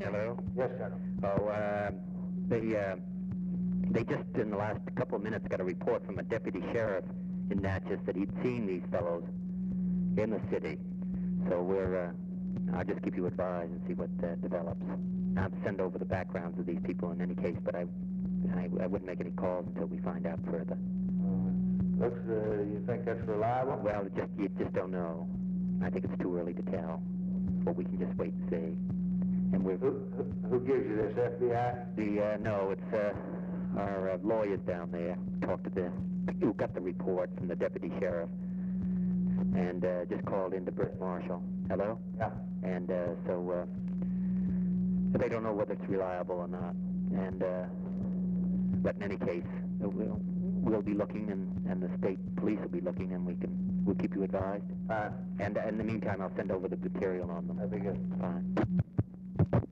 Hello? Yes, sir. Oh, they just in the last couple of minutes got a report from a deputy sheriff in Natchez that he'd seen these fellows in the city. So I'll just keep you advised and see what develops. I'll send over the backgrounds of these people in any case, but I wouldn't make any calls until we find out further. You think that's reliable? Well, you just don't know. I think it's too early to tell. But we can just wait and see. And Who gives you this, FBI? No, it's our lawyers down there talked to who got the report from the deputy sheriff, and just called in to Britt Marshall. Hello? Yeah. And so they don't know whether it's reliable or not. And but in any case, we'll be looking, and the state police will be looking, and we'll keep you advised. Fine. And in the meantime, I'll send over the material on them. That'd be good. Fine.